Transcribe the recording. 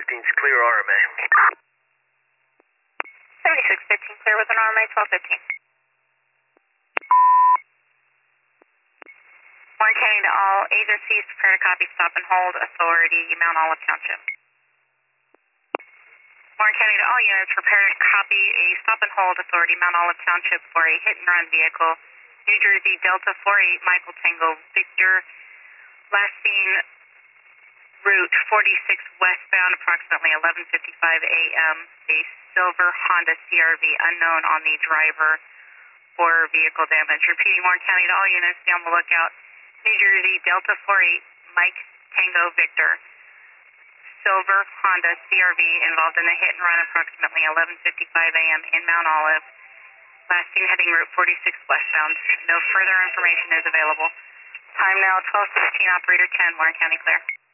is clear RMA. 7615 clear with an RMA 1215. Warren County to all agencies, prepare to copy stop and hold authority, Mount Olive Township. Warren County to all units, prepare to copy a stop and hold authority, Mount Olive Township for a hit and run vehicle, New Jersey Delta 48 Michael Tango Victor, last seen route 46 westbound, approximately 11:55 a.m. A silver Honda CRV, unknown on the driver for vehicle damage. Repeating, Warren County to all units, be on the lookout. New Jersey Delta 48 Mike Tango Victor, silver Honda CRV involved in a hit and run, approximately 11:55 a.m. in Mount Olive. Last seen heading route 46 westbound. No further information is available. Time now 12:16. Operator 10. Warren County clear.